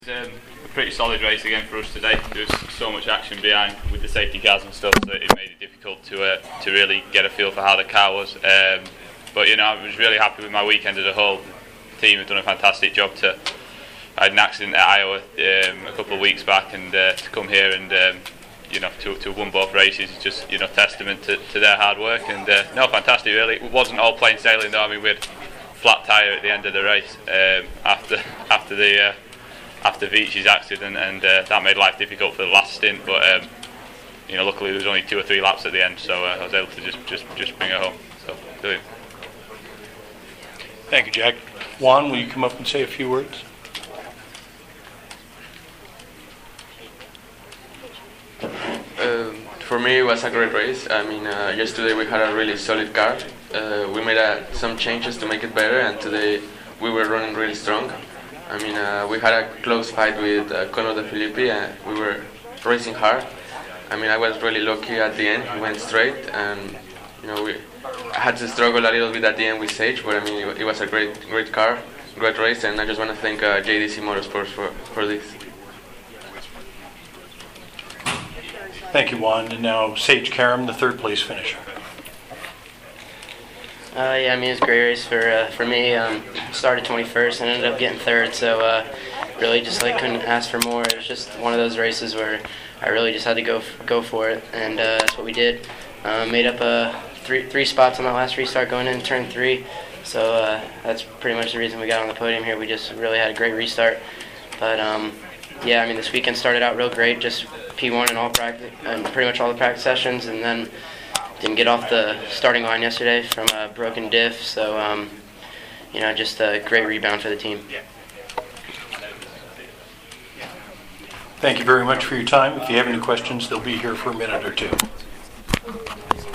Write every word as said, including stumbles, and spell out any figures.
It was um, a pretty solid race again for us today. There was so much action behind with the safety cars and stuff that it made it difficult to uh, to really get a feel for how the car was. Um, but you know, I was really happy with my weekend as a whole. The team have done a fantastic job. To I had an accident at Iowa um, a couple of weeks back, and uh, to come here and um, you know to to have won both races is just you know testament to, to their hard work. And uh, no, fantastic really. It wasn't all plain sailing though. I mean, we had flat tyre at the end of the race um, after after the. Uh, after Veech's accident, and uh, that made life difficult for the last stint, but um, you know luckily there was only two or three laps at the end, so uh, I was able to just, just, just bring her home. So brilliant. Thank you, Jack. Juan, will you come up and say a few words? Um, for me, it was a great race. I mean, uh, yesterday we had a really solid car. Uh, we made uh, some changes to make it better, and today we were running really strong. I mean, uh, we had a close fight with uh, Conor De Filippi, and we were racing hard. I mean, I was really lucky at the end. He went straight, and you know, we I had to struggle a little bit at the end with Sage, but I mean, it, it was a great, great car, great race, and I just want to thank uh, J D C Motorsports for for this. Thank you, Juan. And now Sage Karam, the third place finisher. Uh, yeah, I mean, it was a great race for uh, for me. Um, started twenty-first and ended up getting third, so uh, really just like couldn't ask for more. It was just one of those races where I really just had to go f- go for it, and uh, that's what we did. Uh, made up uh, three three spots on that last restart going into turn three, so uh, that's pretty much the reason we got on the podium here. We just really had a great restart, but um, yeah, I mean, this weekend started out real great, just P one in all practice and pretty much all the practice sessions, and then didn't get off the starting line yesterday from a broken diff, so um, you know, just a great rebound for the team. Thank you very much for your time. If you have any questions, they'll be here for a minute or two.